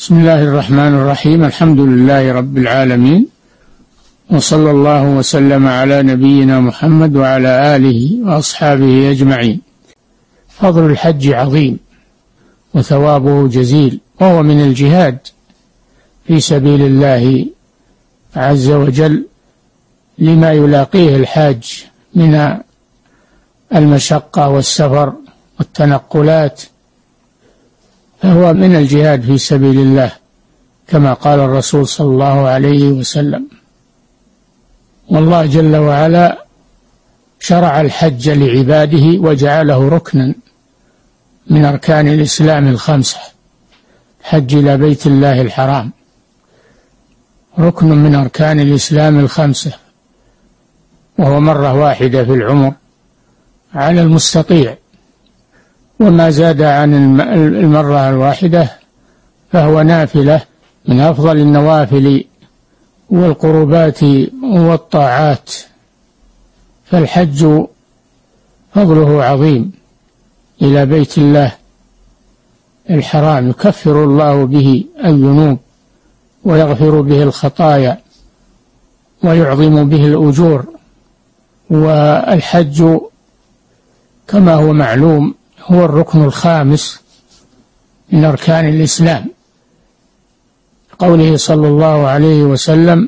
بسم الله الرحمن الرحيم. الحمد لله رب العالمين، وصلى الله وسلم على نبينا محمد وعلى آله وأصحابه أجمعين. فضل الحج عظيم وثوابه جزيل، وهو من الجهاد في سبيل الله عز وجل لما يلاقيه الحاج من المشقة والسفر والتنقلات، فهو من الجهاد في سبيل الله كما قال الرسول صلى الله عليه وسلم. والله جل وعلا شرع الحج لعباده وجعله ركنا من أركان الإسلام الخمسة. الحج إلى بيت الله الحرام ركن من أركان الإسلام الخمسة، وهو مرة واحدة في العمر على المستطيع، وما زاد عن المرة الواحدة فهو نافلة من أفضل النوافل والقربات والطاعات. فالحج فضله عظيم إلى بيت الله الحرام، يكفر الله به الذنوب ويغفر به الخطايا ويعظم به الأجور. والحج كما هو معلوم هو الركن الخامس من أركان الإسلام، قوله صلى الله عليه وسلم: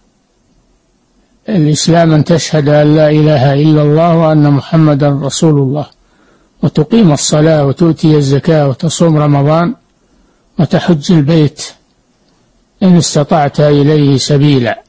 الإسلام أن تشهد أن لا إله إلا الله وأن محمدا رسول الله، وتقيم الصلاة وتؤتي الزكاة وتصوم رمضان وتحج البيت إن استطعت إليه سبيلا.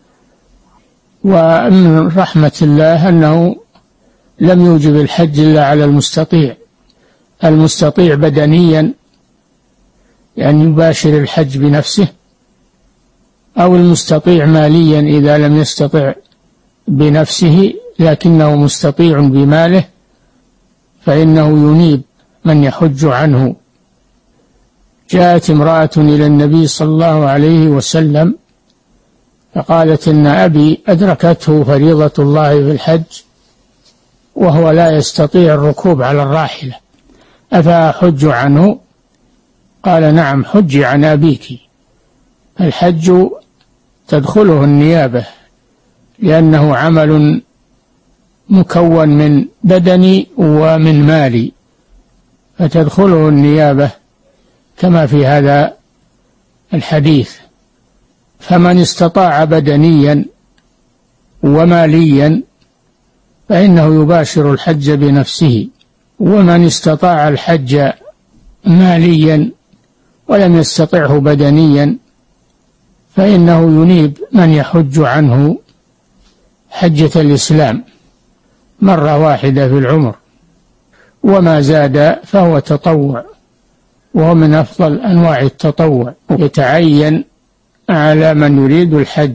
ومن رحمة الله أنه لم يوجب الحج إلا على المستطيع بدنيا، يعني يباشر الحج بنفسه، أو المستطيع ماليا إذا لم يستطع بنفسه لكنه مستطيع بماله، فإنه ينيب من يحج عنه. جاءت امرأة إلى النبي صلى الله عليه وسلم فقالت: إن أبي أدركته فريضة الله في الحج وهو لا يستطيع الركوب على الراحلة، أفأحج عنه؟ قال: نعم، حجي عن أبيك. الحج تدخله النيابة لأنه عمل مكون من بدني ومن مالي، فتدخله النيابة كما في هذا الحديث. فمن استطاع بدنيا وماليا فإنه يباشر الحج بنفسه، ومن استطاع الحج ماليا ولم يستطعه بدنيا فإنه ينيب من يحج عنه حجة الإسلام مرة واحدة في العمر، وما زاد فهو تطوع، وهو من أفضل أنواع التطوع. يتعين على من يريد الحج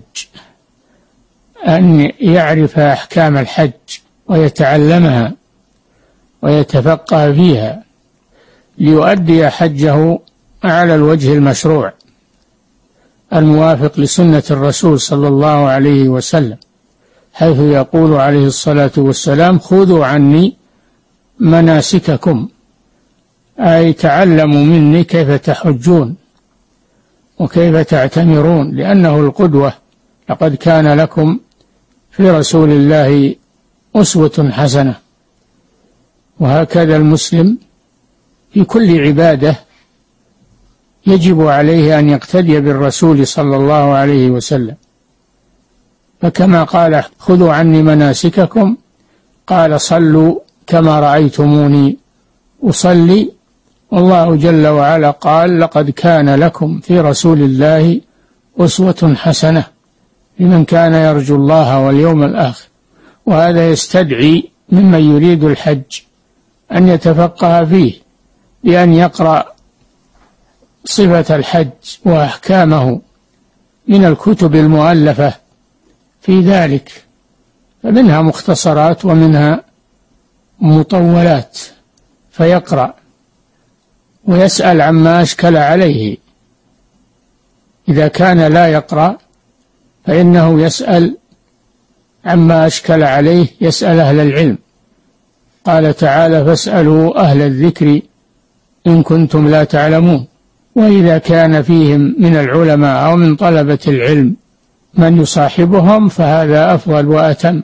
أن يعرف أحكام الحج ويتعلمها ويتفقه فيها ليؤدي حجه على الوجه المشروع الموافق لسنة الرسول صلى الله عليه وسلم، حيث يقول عليه الصلاة والسلام: خذوا عني مناسككم، أي تعلموا مني كيف تحجون وكيف تعتمرون، لأنه القدوة. لقد كان لكم في رسول الله أسوة حسنة. وهكذا المسلم في كل عبادة يجب عليه أن يقتدي بالرسول صلى الله عليه وسلم، فكما قال: خذوا عني مناسككم، قال: صلوا كما رأيتموني أصلي. والله جل وعلا قال: لقد كان لكم في رسول الله أسوة حسنة لمن كان يرجو الله واليوم الآخر. وهذا يستدعي ممن يريد الحج أن يتفقه فيه بأن يقرأ صفة الحج وأحكامه من الكتب المؤلفة في ذلك، فمنها مختصرات ومنها مطولات، فيقرأ ويسأل عما أشكل عليه. إذا كان لا يقرأ فإنه يسأل عما أشكل عليه، يسأل أهل العلم. قال تعالى: فاسألوا أهل الذكر إن كنتم لا تعلمون. وإذا كان فيهم من العلماء أو من طلبة العلم من يصاحبهم فهذا أفضل وأتم،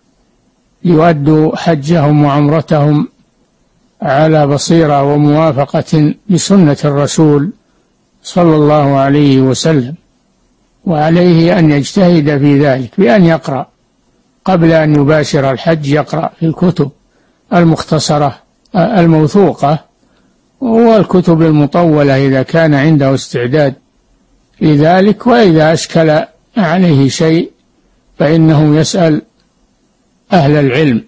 يؤدوا حجهم وعمرتهم على بصيرة وموافقة بسنة الرسول صلى الله عليه وسلم. وعليه أن يجتهد في ذلك بأن يقرأ قبل أن يباشر الحج، يقرأ في الكتب المختصرة الموثوقة والكتب المطولة إذا كان عنده استعداد لذلك. وإذا أشكل عليه شيء فإنه يسأل أهل العلم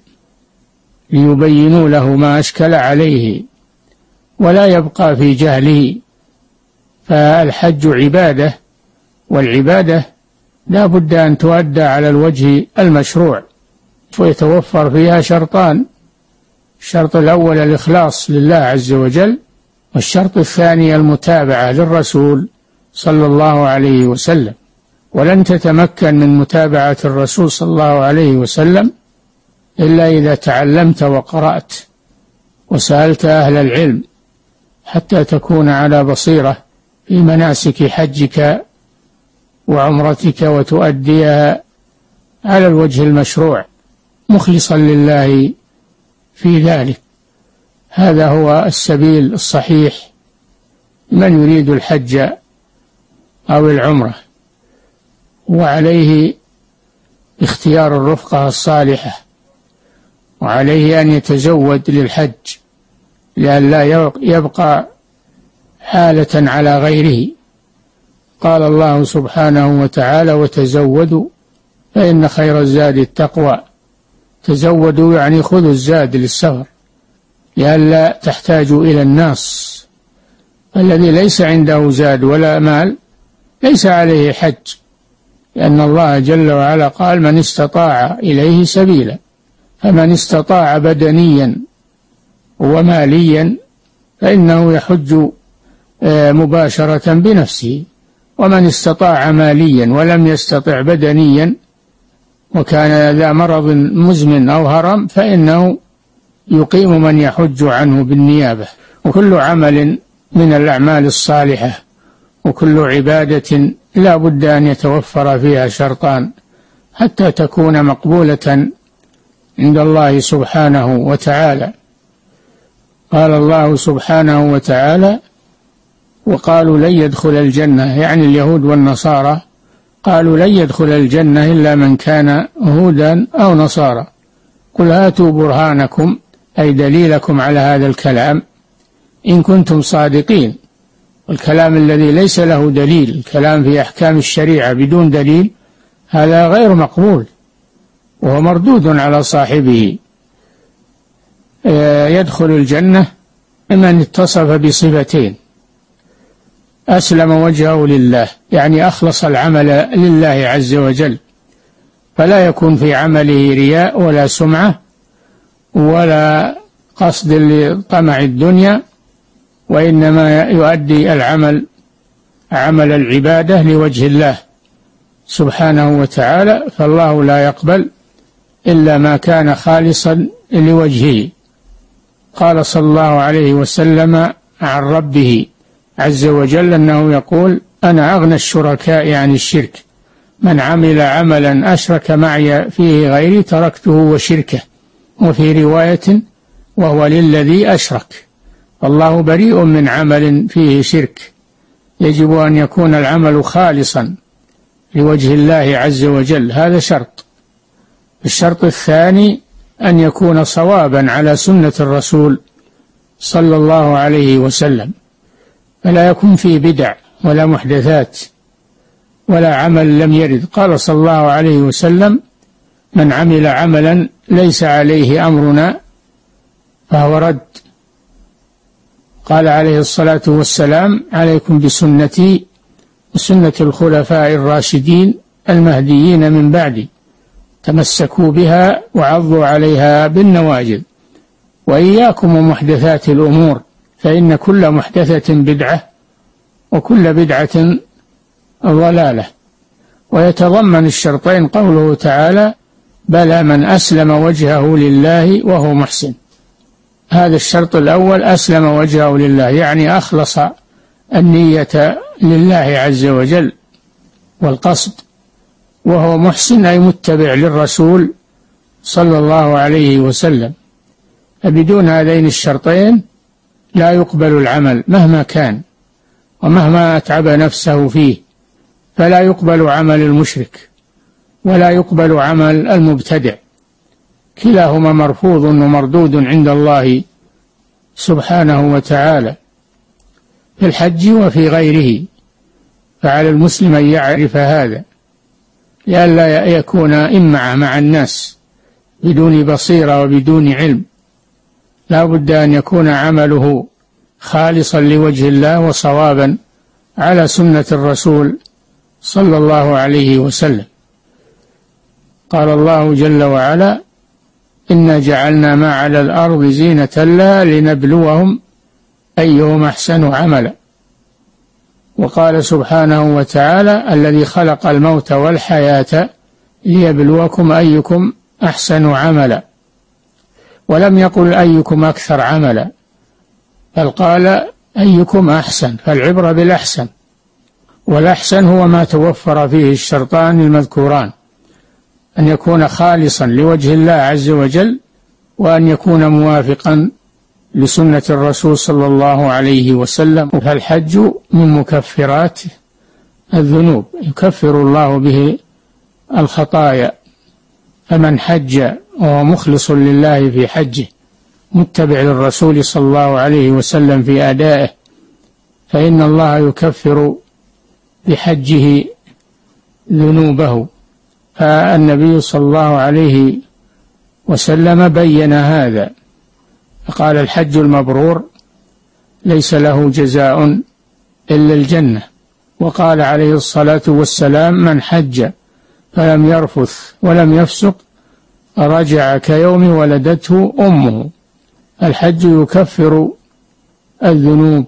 ليبينوا له ما أشكل عليه ولا يبقى في جهله. فالحج عبادة، والعبادة لا بد أن تؤدى على الوجه المشروع، ويتوفر فيها شرطان: الشرط الأول الإخلاص لله عز وجل، والشرط الثاني المتابعة للرسول صلى الله عليه وسلم. ولن تتمكن من متابعة الرسول صلى الله عليه وسلم إلا إذا تعلمت وقرأت وسألت أهل العلم حتى تكون على بصيرة في مناسك حجك وعمرتك وتؤديها على الوجه المشروع مخلصا لله في ذلك. هذا هو السبيل الصحيح من يريد الحج أو العمرة. وعليه اختيار الرفقة الصالحة، وعليه أن يتزود للحج لئلا يبقى حالة على غيره. قال الله سبحانه وتعالى: وتزودوا فإن خير الزاد التقوى. تزودوا يعني خذوا الزاد للسفر لئلا تحتاجوا إلى الناس. الذي ليس عنده زاد ولا مال ليس عليه حج، لأن الله جل وعلا قال: من استطاع إليه سبيلا. فمن استطاع بدنيا وماليا فإنه يحج مباشرة بنفسه، ومن استطاع ماليا ولم يستطع بدنيا وكان ذا مرض مزمن أو هرم فإنه يقيم من يحج عنه بالنيابة. وكل عمل من الأعمال الصالحة وكل عبادة لا بد أن يتوفر فيها شرطان حتى تكون مقبولة عند الله سبحانه وتعالى. قال الله سبحانه وتعالى: وقالوا لن يدخل الجنة، يعني اليهود والنصارى قالوا لن يدخل الجنة إلا من كان هودا أو نصارى، قل هاتوا برهانكم أي دليلكم على هذا الكلام إن كنتم صادقين. والكلام الذي ليس له دليل، الكلام في أحكام الشريعة بدون دليل، هذا غير مقبول وهو مردود على صاحبه. يدخل الجنة من اتصف بصفتين: أسلم وجهه لله، يعني أخلص العمل لله عز وجل، فلا يكون في عمله رياء ولا سمعة ولا قصد لطمع الدنيا، وإنما يؤدي العمل عمل العبادة لوجه الله سبحانه وتعالى، فالله لا يقبل إلا ما كان خالصا لوجهه. قال صلى الله عليه وسلم عن ربه عز وجل أنه يقول: أنا أغنى الشركاء عن الشرك، من عمل عملا أشرك معي فيه غيري تركته وشركه. وفي رواية: وهو للذي أشرك. الله بريء من عمل فيه شرك، يجب أن يكون العمل خالصا لوجه الله عز وجل، هذا شرط. الشرط الثاني أن يكون صوابا على سنة الرسول صلى الله عليه وسلم، فلا يكون فيه بدع ولا محدثات ولا عمل لم يرد. قال صلى الله عليه وسلم: من عمل عملا ليس عليه أمرنا فهو رد. قال عليه الصلاة والسلام: عليكم بسنتي وسنة الخلفاء الراشدين المهديين من بعدي، تمسكوا بها وعضوا عليها بالنواجذ، وإياكم ومحدثات الأمور فإن كل محدثة بدعة وكل بدعة ضلالة. ويتضمن الشرطين قوله تعالى: بلى من أسلم وجهه لله وهو محسن. هذا الشرط الأول: أسلم وجهه لله، يعني أخلص النية لله عز وجل والقصد، وهو محسن أي متبع للرسول صلى الله عليه وسلم. فبدون هذين الشرطين لا يقبل العمل مهما كان ومهما أتعب نفسه فيه، فلا يقبل عمل المشرك ولا يقبل عمل المبتدع، كلاهما مرفوض ومردود عند الله سبحانه وتعالى في الحج وفي غيره. فعلى المسلم أن يعرف هذا لئلا يكون إمعة مع الناس بدون بصيرة وبدون علم. لا بد أن يكون عمله خالصا لوجه الله وصوابا على سنة الرسول صلى الله عليه وسلم. قال الله جل وعلا: إنا جعلنا ما على الأرض زينة لها لنبلوهم أيهم أحسن عملا. وقال سبحانه وتعالى: الذي خلق الموت والحياة ليبلوكم أيكم أحسن عملا. ولم يقل أيكم أكثر عملا، بل قال أيكم أحسن، فالعبرة بالأحسن، والأحسن هو ما توفر فيه الشرطان المذكوران: أن يكون خالصا لوجه الله عز وجل، وأن يكون موافقا لسنة الرسول صلى الله عليه وسلم. فالحج من مكفرات الذنوب، يكفر الله به الخطايا. فمن حج وهو مخلص لله في حجه متبع للرسول صلى الله عليه وسلم في أدائه، فإن الله يكفر بحجه ذنوبه. فالنبي صلى الله عليه وسلم بين هذا فقال: الحج المبرور ليس له جزاء إلا الجنة. وقال عليه الصلاة والسلام: من حج فلم يرفث ولم يفسق رجع كيوم ولدته أمه. الحج يكفر الذنوب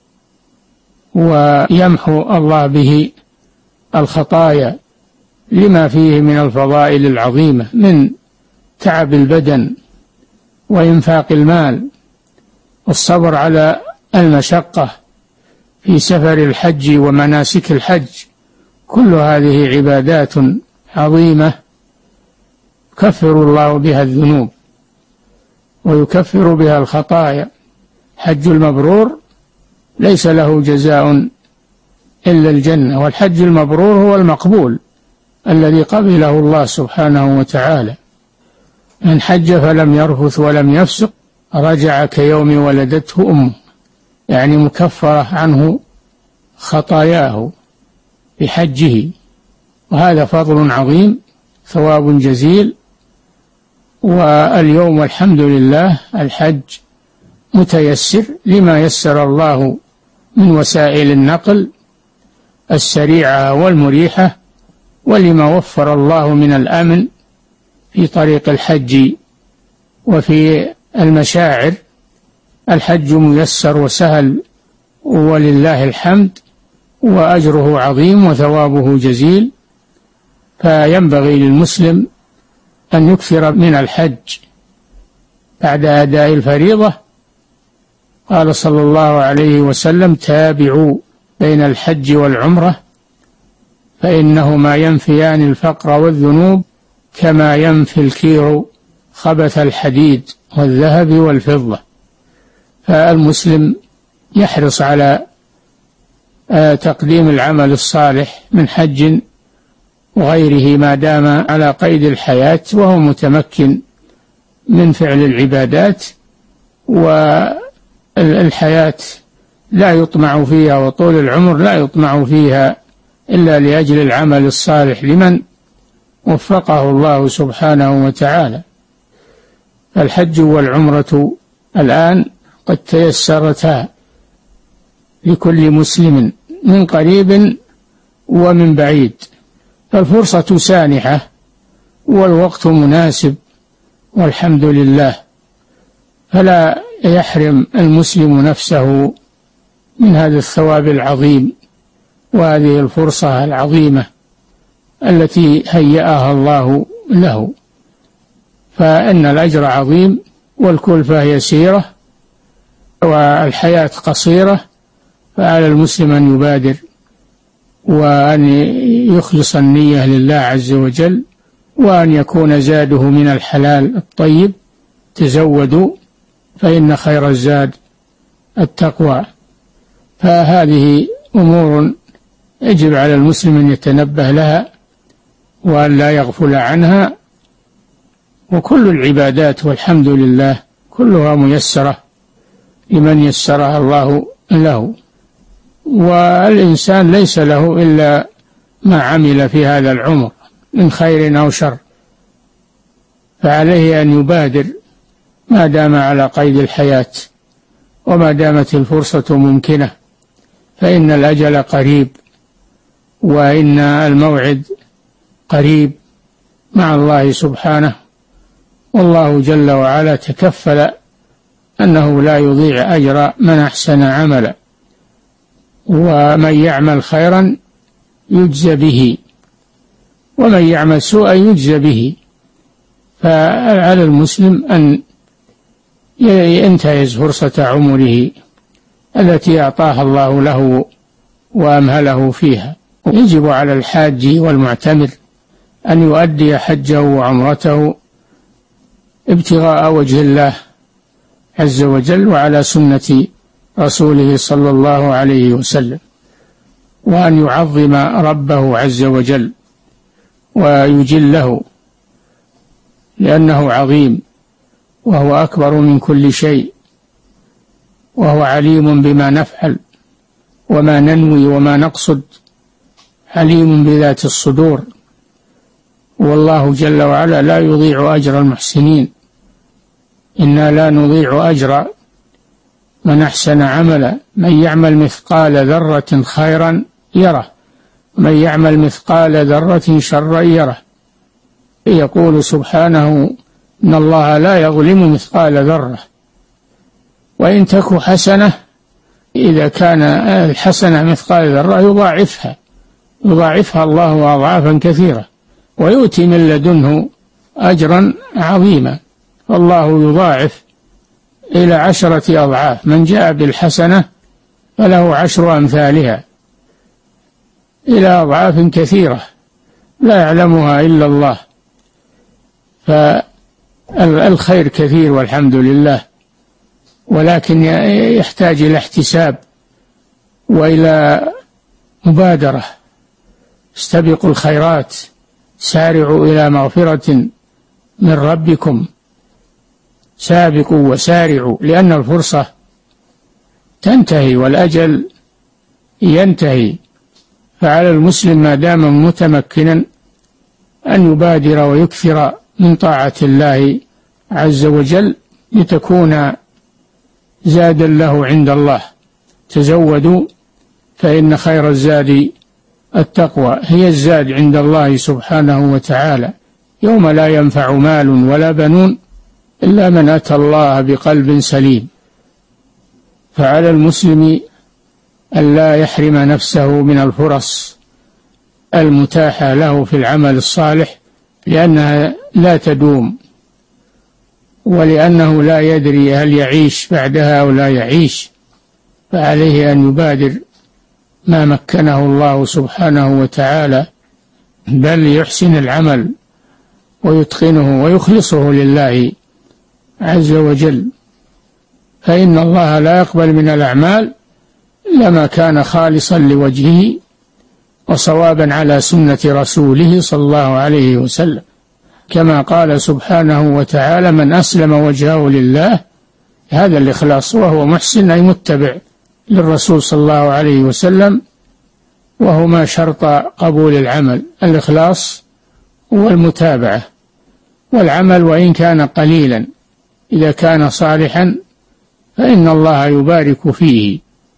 ويمحو الله به الخطايا، لما فيه من الفضائل العظيمة من تعب البدن وإنفاق المال والصبر على المشقة في سفر الحج ومناسك الحج. كل هذه عبادات عظيمة يكفر الله بها الذنوب ويكفر بها الخطايا. حج المبرور ليس له جزاء إلا الجنة، والحج المبرور هو المقبول الذي قبله الله سبحانه وتعالى. من حج فلم يرفث ولم يفسق رجع كيوم ولدته أمه، يعني مكفرة عنه خطاياه بحجه. وهذا فضل عظيم، ثواب جزيل. واليوم والحمد لله الحج متيسر لما يسر الله من وسائل النقل السريعة والمريحة، ولما وفر الله من الأمن في طريق الحج وفي المشاعر. الحج ميسر وسهل ولله الحمد، وأجره عظيم وثوابه جزيل. فينبغي للمسلم أن يكثر من الحج بعد أداء الفريضة. قال صلى الله عليه وسلم: تابعوا بين الحج والعمرة فإنهما ينفيان الفقر والذنوب كما ينفي الكير خبث الحديد والذهب والفضة. فالمسلم يحرص على تقديم العمل الصالح من حج وغيره ما دام على قيد الحياة وهو متمكن من فعل العبادات. والحياة لا يطمع فيها، وطول العمر لا يطمع فيها إلا لأجل العمل الصالح لمن وفقه الله سبحانه وتعالى. الحج والعمرة الآن قد تيسرتا لكل مسلم من قريب ومن بعيد، فالفرصة سانحة والوقت مناسب والحمد لله. فلا يحرم المسلم نفسه من هذا الثواب العظيم وهذه الفرصة العظيمة التي هيأها الله له. فإن الأجر عظيم والكلفة يسيرة والحياة قصيرة، فعلى المسلم أن يبادر وأن يخلص النية لله عز وجل، وأن يكون زاده من الحلال الطيب. تزودوا فإن خير الزاد التقوى. فهذه أمور يجب على المسلم أن يتنبه لها وأن لا يغفل عنها. وكل العبادات والحمد لله كلها ميسرة لمن يسرها الله له، والإنسان ليس له إلا ما عمل في هذا العمر من خير أو شر، فعليه أن يبادر ما دام على قيد الحياة وما دامت الفرصة ممكنة، فإن الأجل قريب وإن الموعد قريب مع الله سبحانه. والله جل وعلا تكفل أنه لا يضيع أجر من أحسن عملا، ومن يعمل خيرا يجزى به ومن يعمل سوءا يجزى به. فعلى المسلم أن ينتهز فرصة عمره التي أعطاها الله له وأمهله فيها. يجب على الحاج والمعتمر أن يؤدي حجه وعمرته ابتغاء وجه الله عز وجل وعلى سنة رسوله صلى الله عليه وسلم، وأن يعظم ربه عز وجل ويجله لأنه عظيم وهو أكبر من كل شيء، وهو عليم بما نفعل وما ننوي وما نقصد، عليم بذات الصدور. والله جل وعلا لا يضيع أجر المحسنين، إنا لا نضيع أجر من أحسن عملا، من يعمل مثقال ذرة خيرا يره ومن يعمل مثقال ذرة شرا يره. يقول سبحانه إن الله لا يظلم مثقال ذرة، وإن تك حسنة إذا كان الحسنة مثقال ذرة يضاعفها الله أضعافا كثيرة ويؤتي من لدنه أجرا عظيما. والله يضاعف إلى 10 أضعاف، من جاء بالحسنة فله 10 أمثالها إلى أضعاف كثيرة لا يعلمها إلا الله. فالخير كثير والحمد لله، ولكن يحتاج إلى احتساب وإلى مبادرة. استبقوا الخيرات، سارعوا إلى مغفرة من ربكم، سابقوا وسارعوا، لأن الفرصة تنتهي والأجل ينتهي. فعلى المسلم ما دام متمكنا أن يبادر ويكثر من طاعة الله عز وجل لتكون زادا له عند الله. تزودوا فإن خير الزاد التقوى، هي الزاد عند الله سبحانه وتعالى يوم لا ينفع مال ولا بنون إلا من أتى الله بقلب سليم. فعلى المسلم أن لا يحرم نفسه من الفرص المتاحة له في العمل الصالح، لأنها لا تدوم، ولأنه لا يدري هل يعيش بعدها أو لا يعيش. فعليه أن يبادر ما مكنه الله سبحانه وتعالى، بل يحسن العمل ويتقنه ويخلصه لله عز وجل، فإن الله لا يقبل من الأعمال إلا ما كان خالصا لوجهه وصوابا على سنة رسوله صلى الله عليه وسلم، كما قال سبحانه وتعالى من أسلم وجهه لله، هذا الإخلاص، وهو محسن أي متبع للرسول صلى الله عليه وسلم، وهما شرط قبول العمل، الإخلاص والمتابعة. والعمل وإن كان قليلا إذا كان صالحا فإن الله يبارك فيه،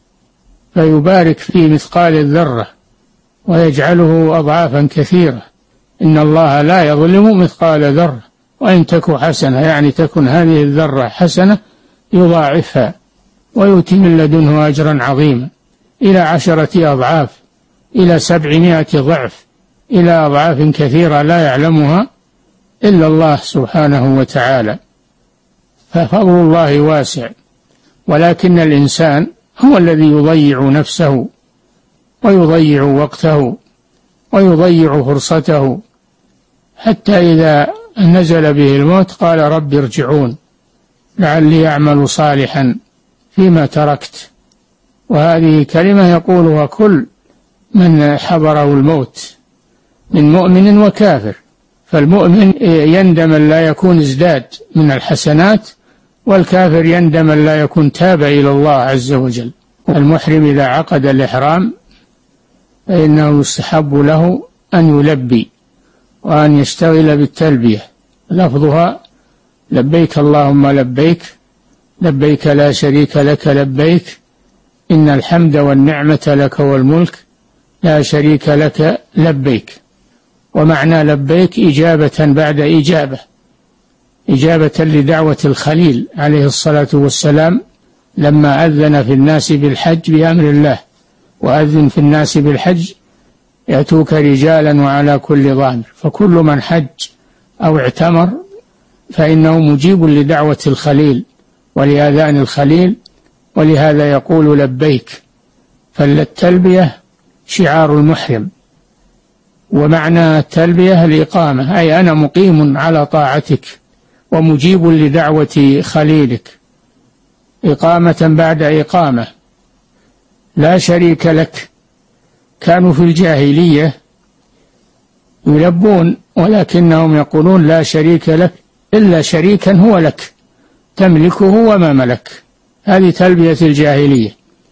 فيبارك في مثقال الذرة ويجعله أضعافا كثيرة. إن الله لا يظلم مثقال ذرة وإن تك حسنة، يعني تكن هذه الذرة حسنة يضاعفها ويؤتي من لدنه أجرا عظيما إلى 10 أضعاف، إلى 700 ضعف، إلى أضعاف كثيرة لا يعلمها إلا الله سبحانه وتعالى. ففضل الله واسع، ولكن الإنسان هو الذي يضيع نفسه ويضيع وقته ويضيع فرصته، حتى إذا نزل به الموت قال رب ارجعون لعلي أعمل صالحا فيما تركت. وهذه كلمة يقولها كل من حضره الموت من مؤمن وكافر. فالمؤمن يندم أن لا يكون ازداد من الحسنات، والكافر يندم أن لا يكون تاب إلى الله عز وجل. المحرم إذا عقد الإحرام فإنه يستحب له أن يلبي وأن يشتغل بالتلبية، لفظها لبيك اللهم لبيك لبيك لا شريك لك لبيك إن الحمد والنعمة لك والملك لا شريك لك لبيك. ومعنى لبيك إجابة بعد إجابة، إجابة لدعوة الخليل عليه الصلاة والسلام لما أذن في الناس بالحج بأمر الله، وأذن في الناس بالحج يأتوك رجالا وعلى كل ضامر، فكل من حج أو اعتمر فإنه مجيب لدعوة الخليل ولآذان الخليل، ولهذا يقول لبيك. فالتلبية شعار المحرم. ومعنى التلبية الإقامة، أي أنا مقيم على طاعتك ومجيب لدعوة خليلك، إقامة بعد إقامة. لا شريك لك. كانوا في الجاهلية يلبون ولكنهم يقولون لا شريك لك إلا شريكا هو لك تملكه وما ملك. هذه تلبية الجاهلية.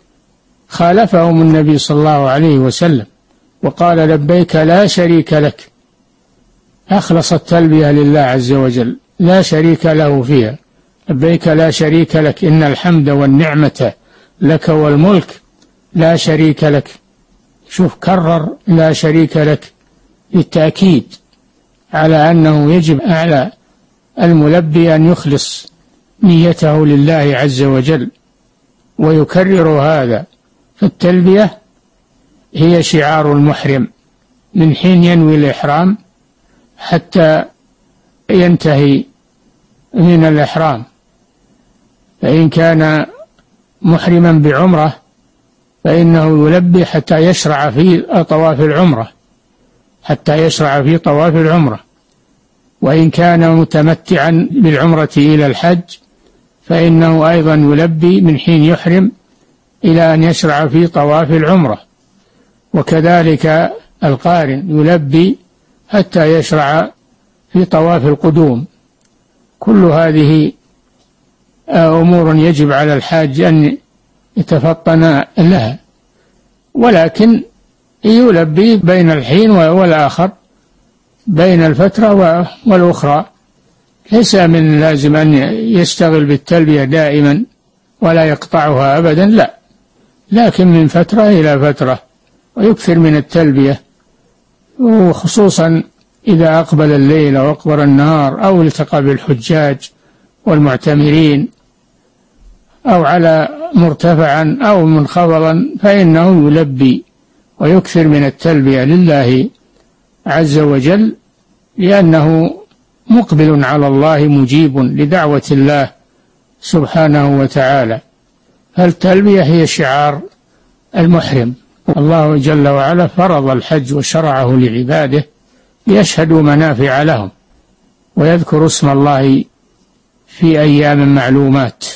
خالفهم النبي صلى الله عليه وسلم وقال لبيك لا شريك لك، أخلص التلبية لله عز وجل لا شريك له فيها. لبيك لا شريك لك إن الحمد والنعمة لك والملك لا شريك لك. شوف كرر لا شريك لك بالتأكيد على أنه يجب على الملبي أن يخلص نيته لله عز وجل ويكرر هذا. فالتلبية هي شعار المحرم من حين ينوي الإحرام حتى ينتهي من الإحرام. فإن كان محرما بعمرة فإنه يلبي حتى يشرع في طواف العمرة، حتى يشرع في طواف العمرة. وإن كان متمتعا بالعمرة إلى الحج فإنه أيضا يلبي من حين يحرم إلى أن يشرع في طواف العمرة. وكذلك القارن يلبي حتى يشرع في طواف القدوم. كل هذه أمور يجب على الحاج أن يتفطن لها، ولكن يلبي بين الحين والآخر، بين الفترة والأخرى. ليس من لازم أن يشتغل بالتلبية دائما ولا يقطعها أبدا، لا، لكن من فترة إلى فترة ويكثر من التلبية، وخصوصا إذا أقبل الليل أو أقبل النهار أو التقى بالحجاج والمعتمرين أو على مرتفعا أو منخفضا فإنه يلبي ويكثر من التلبية لله عز وجل، لأنه مقبل على الله مجيب لدعوة الله سبحانه وتعالى. فالتلبية هي شعار المحرم. الله جل وعلا فرض الحج وشرعه لعباده ليشهدوا منافع لهم ويذكروا اسم الله في أيام معلومات.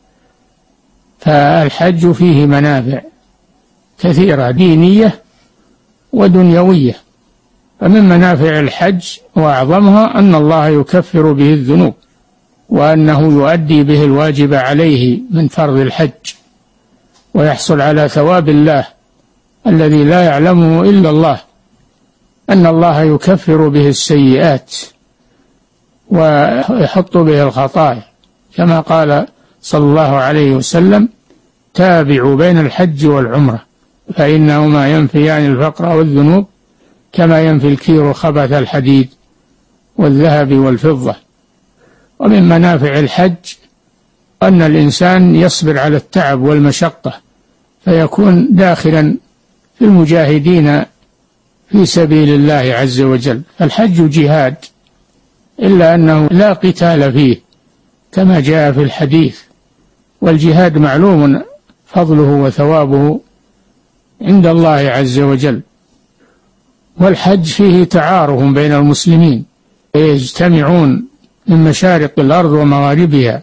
فالحج فيه منافع كثيرة دينية ودنيوية. فمن منافع الحج وأعظمها أن الله يكفر به الذنوب، وأنه يؤدي به الواجب عليه من فرض الحج، ويحصل على ثواب الله الذي لا يعلمه إلا الله، أن الله يكفر به السيئات ويحط به الخطايا، كما قال صلى الله عليه وسلم تابعوا بين الحج والعمرة فإنهما ينفيان الفقر والذنوب كما ينفي الكير خبث الحديد والذهب والفضة. ومن منافع الحج أن الإنسان يصبر على التعب والمشقة فيكون داخلا في المجاهدين في سبيل الله عز وجل. الحج جهاد، إلا أنه لا قتال فيه كما جاء في الحديث، والجهاد معلوم فضله وثوابه عند الله عز وجل. والحج فيه تعارف بين المسلمين، يجتمعون من مشارق الأرض ومغاربها،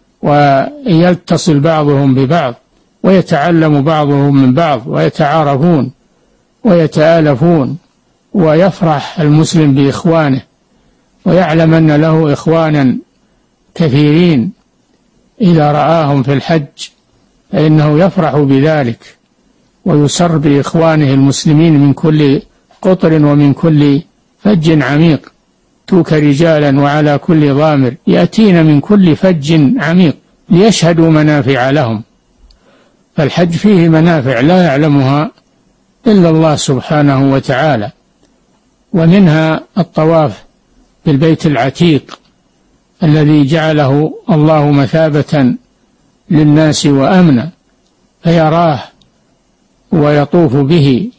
ويتصل بعضهم ببعض، ويتعلم بعضهم من بعض، ويتعارفون ويتآلفون، ويفرح المسلم بإخوانه، ويعلم أن له إخوانا كثيرين إذا رآهم في الحج، فإنه يفرح بذلك ويسر بإخوانه المسلمين من كل قطر ومن كل فج عميق. توك رجالا وعلى كل ضامر يأتين من كل فج عميق ليشهدوا منافع لهم. فالحج فيه منافع لا يعلمها إلا الله سبحانه وتعالى، ومنها الطواف بالبيت العتيق الذي جعله الله مثابة للناس وأمنا، فيراه ويطوف به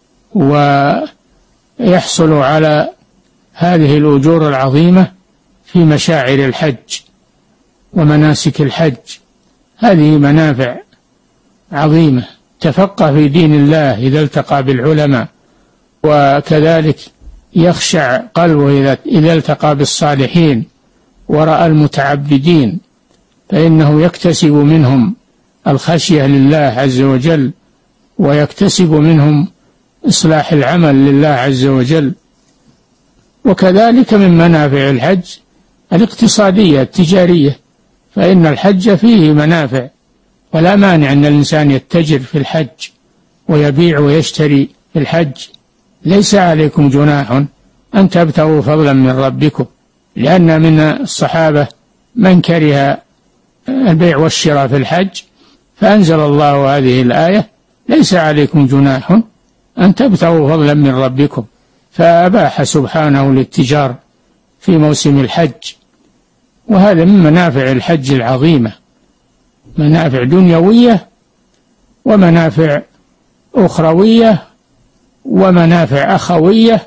ويحصل على هذه الأجور العظيمة في مشاعر الحج ومناسك الحج. هذه منافع عظيمة. تفقه في دين الله إذا التقى بالعلماء، وكذلك يخشع قلبه إذا التقى بالصالحين ورأى المتعبدين، فإنه يكتسب منهم الخشية لله عز وجل، ويكتسب منهم إصلاح العمل لله عز وجل. وكذلك من منافع الحج الاقتصادية التجارية، فإن الحج فيه منافع، ولا مانع أن الإنسان يتجر في الحج ويبيع ويشتري في الحج. ليس عليكم جناح أن تبتغوا فضلا من ربكم، لأن من الصحابة من كره البيع والشراء في الحج، فأنزل الله هذه الآية: ليس عليكم جناح أن تبتغوا فضلا من ربكم، فأباح سبحانه الاتجار في موسم الحج. وهذا من منافع الحج العظيمة، منافع دنيوية ومنافع أخروية ومنافع أخوية،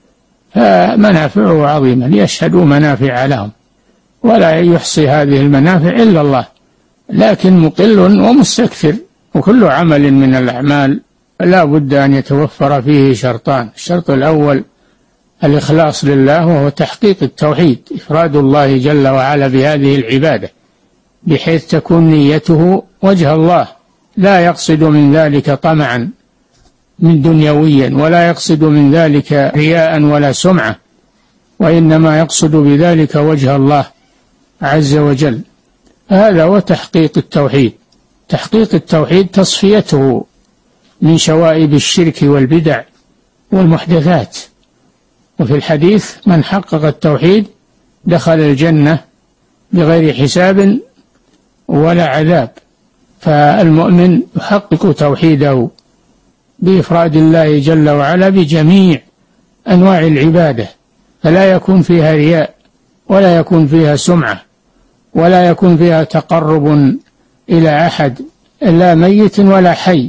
فمنافعه عظيمة ليشهدوا منافع لهم، ولا يحصي هذه المنافع إلا الله، لكن مقل ومستكثر. وكل عمل من الأعمال لا بد أن يتوفر فيه شرطان: الشرط الأول الإخلاص لله، وهو تحقيق التوحيد، إفراد الله جل وعلا بهذه العبادة بحيث تكون نيته وجه الله، لا يقصد من ذلك طمعا من دنيويا، ولا يقصد من ذلك رياء ولا سمعة، وإنما يقصد بذلك وجه الله عز وجل. هذا هو تحقيق التوحيد. تحقيق التوحيد تصفيته من شوائب الشرك والبدع والمحدثات. وفي الحديث: من حقق التوحيد دخل الجنة بغير حساب ولا عذاب. فالمؤمن يحقق توحيده بإفراد الله جل وعلا بجميع أنواع العبادة، فلا يكون فيها رياء، ولا يكون فيها سمعة، ولا يكون فيها تقرب إلى أحد لا ميت ولا حي،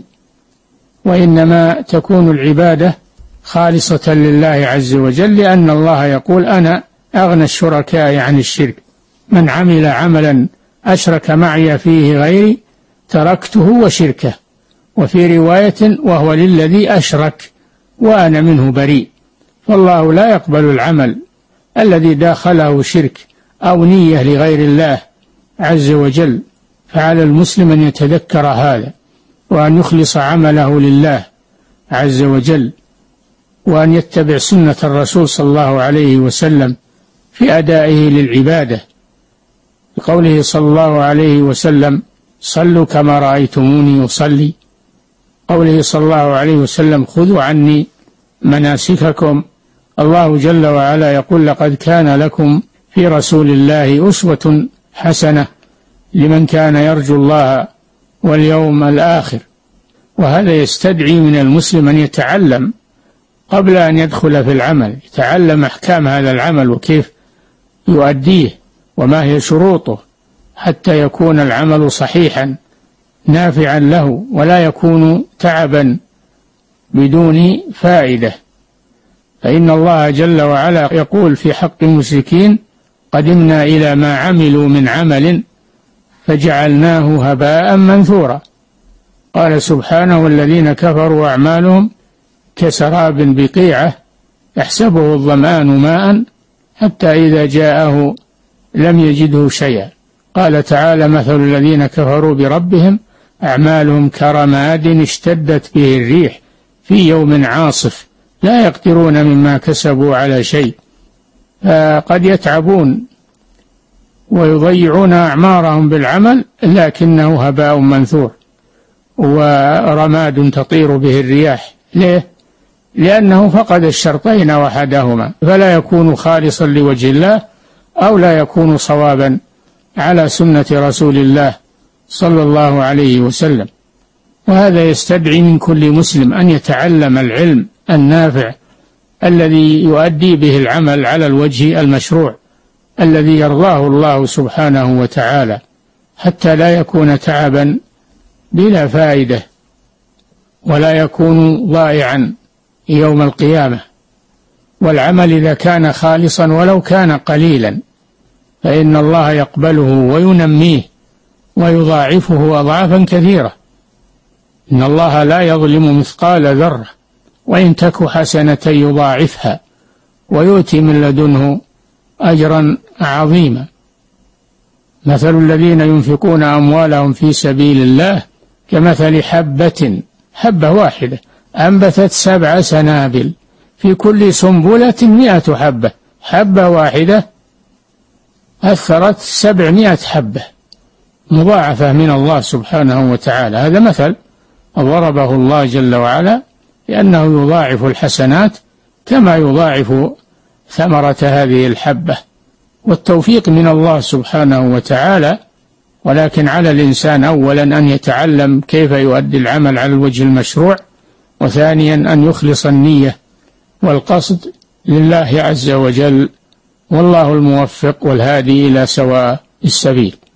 وإنما تكون العبادة خالصة لله عز وجل، لأن الله يقول: أنا أغنى الشركاء عن الشرك، من عمل عملا أشرك معي فيه غيري تركته وشركه. وفي رواية: وهو للذي أشرك وأنا منه بريء. فالله لا يقبل العمل الذي داخله شرك أو نية لغير الله عز وجل. فعلى المسلم أن يتذكر هذا، وأن يخلص عمله لله عز وجل، وأن يتبع سنة الرسول صلى الله عليه وسلم في أدائه للعبادة، بقوله صلى الله عليه وسلم: صلوا كما رأيتموني أصلي. قوله صلى الله عليه وسلم: خذوا عني مناسككم. الله جل وعلا يقول: لقد كان لكم في رسول الله أسوة حسنة لمن كان يرجو الله واليوم الآخر. وهذا يستدعي من المسلم أن يتعلم قبل أن يدخل في العمل، يتعلم أحكام هذا العمل وكيف يؤديه وما هي شروطه، حتى يكون العمل صحيحا نافعا له، ولا يكون تعبا بدون فائدة. فإن الله جل وعلا يقول في حق المشركين: قدمنا إلى ما عملوا من عمل فجعلناه هباء منثورا. قال سبحانه: والذين كفروا أعمالهم كسراب بقيعة يحسبه الظمآن ماء حتى إذا جاءه لم يجده شيئا. قال تعالى: مثل الذين كفروا بربهم أعمالهم كرماد اشتدت به الريح في يوم عاصف لا يقدرون مما كسبوا على شيء. فقد يتعبون ويضيعون أعمارهم بالعمل لكنه هباء منثور ورماد تطير به الرياح. ليه؟ لأنه فقد الشرطين وحدهما، فلا يكون خالصا لوجه الله أو لا يكون صوابا على سنة رسول الله صلى الله عليه وسلم. وهذا يستدعي من كل مسلم أن يتعلم العلم النافع الذي يؤدي به العمل على الوجه المشروع الذي يرضاه الله سبحانه وتعالى، حتى لا يكون تعبا بلا فائدة ولا يكون ضائعا يوم القيامة. والعمل إذا كان خالصا ولو كان قليلا فإن الله يقبله وينميه ويضاعفه أضعافا كثيرة. إن الله لا يظلم مثقال ذرة وإن تك حسنة يضاعفها ويؤتي من لدنه أجرا عظيما. مثل الذين ينفقون أموالهم في سبيل الله كمثل حبة واحدة أنبتت 7 سنابل في كل سنبلة 100 حبة. حبة واحدة أثرت 700 حبة مضاعفة من الله سبحانه وتعالى. هذا مثل ضربه الله جل وعلا لأنه يضاعف الحسنات كما يضاعف ثمرة هذه الحبة، والتوفيق من الله سبحانه وتعالى. ولكن على الإنسان أولا أن يتعلم كيف يؤدي العمل على الوجه المشروع، وثانيا أن يخلص النية والقصد لله عز وجل، والله الموفق والهادي إلى سواء السبيل.